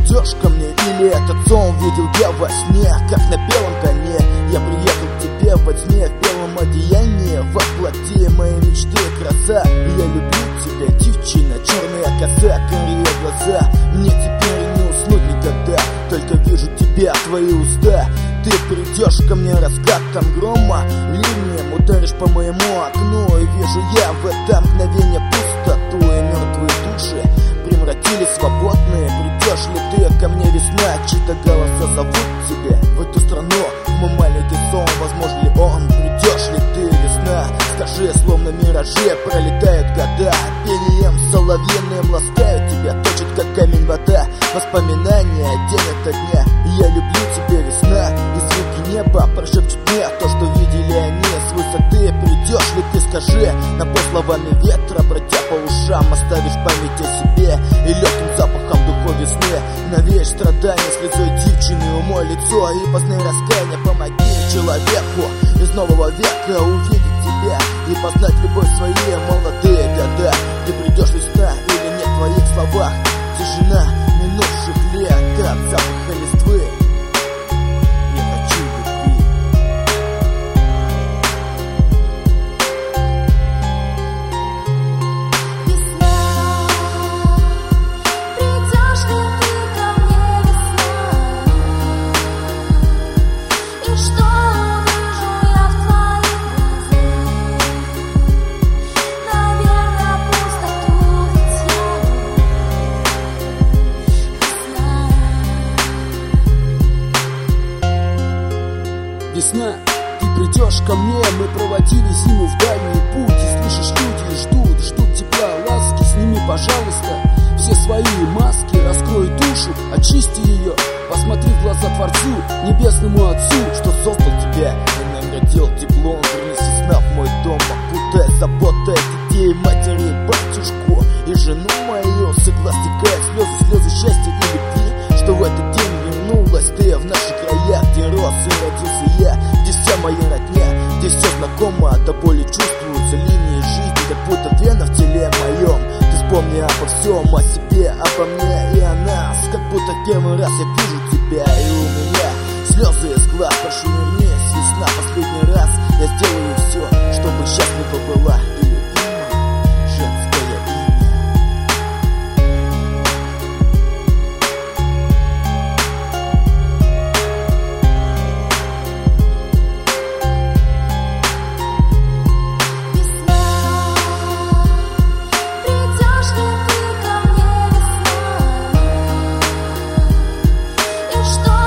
придешь ко мне, или этот сон видел я во сне, как на белом коне я приехал к тебе во тьме, в белом одеянии, воплоти моей мечты краса. Я люблю тебя, девчина, черная коса, карие глаза. Мне теперь не уснуть никогда, только вижу тебя, твои уста. Ты придешь ко мне раскатом грома, ливнем ударишь по моему окну, и вижу я в это мгновение пустоту, и мертвые души превратились в свободные. Придешь ли ты ко мне, весна, чьи-то голоса зовут тебя в эту страну, в мой маленький сон, возможно ли он? Придешь ли ты, весна? Скажи, словно миражи пролетают года, пением соловьиным ласкают тебя, точит как камень вода, воспоминания день ото дня. Я люблю тебя, весна, и звуки неба прошепчут мне то, что видели они с высоты. Придешь ли ты, скажи, напой словами ветра, пройдя по ушам, оставишь память о себе и легким запахом духов весны. Навеешь страдания слезой девчины, умой лицо и познай раскаяние. Помоги человеку из нового века увидеть тебя и познать любовь в свои молодые года. Ты придешь, весна, или нет в твоих словах тишина минувших лет от запаха листвы. Я хочу любви. Весна, придешь ли ты ко мне, весна? И что вижу я в твоих глазах? Наверное, пустоту ведь я. Весна, ты придешь ко мне, мы проводили зиму в дальний путь, и слышишь, люди ждут тепла, ласки, сними, пожалуйста, все свои маски, раскрой душу, очисти ее, посмотри в глаза Творцу, небесному Отцу, что создал тебя и наградил теплом. Вернись сна в мой дом, окутай заботой детей, матери, батюшку и жену мою. С глаз текают слезы счастья и любви, что в этот день вернулась ты в наши края, где рос и родился я, где вся моя родня, где все знакомо, до боли чувствуются линии жизни, как будто вена в теле моем. Ты вспомни обо всем, о себе, обо мне и о нас, как будто в первый раз я вижу тебя, и у меня слезы из глаз. Прошу, вернись, весна, последний раз я сделаю все, чтобы счастлива была и любима женское имя. Весна, придешь ли ты ко мне, весна? И что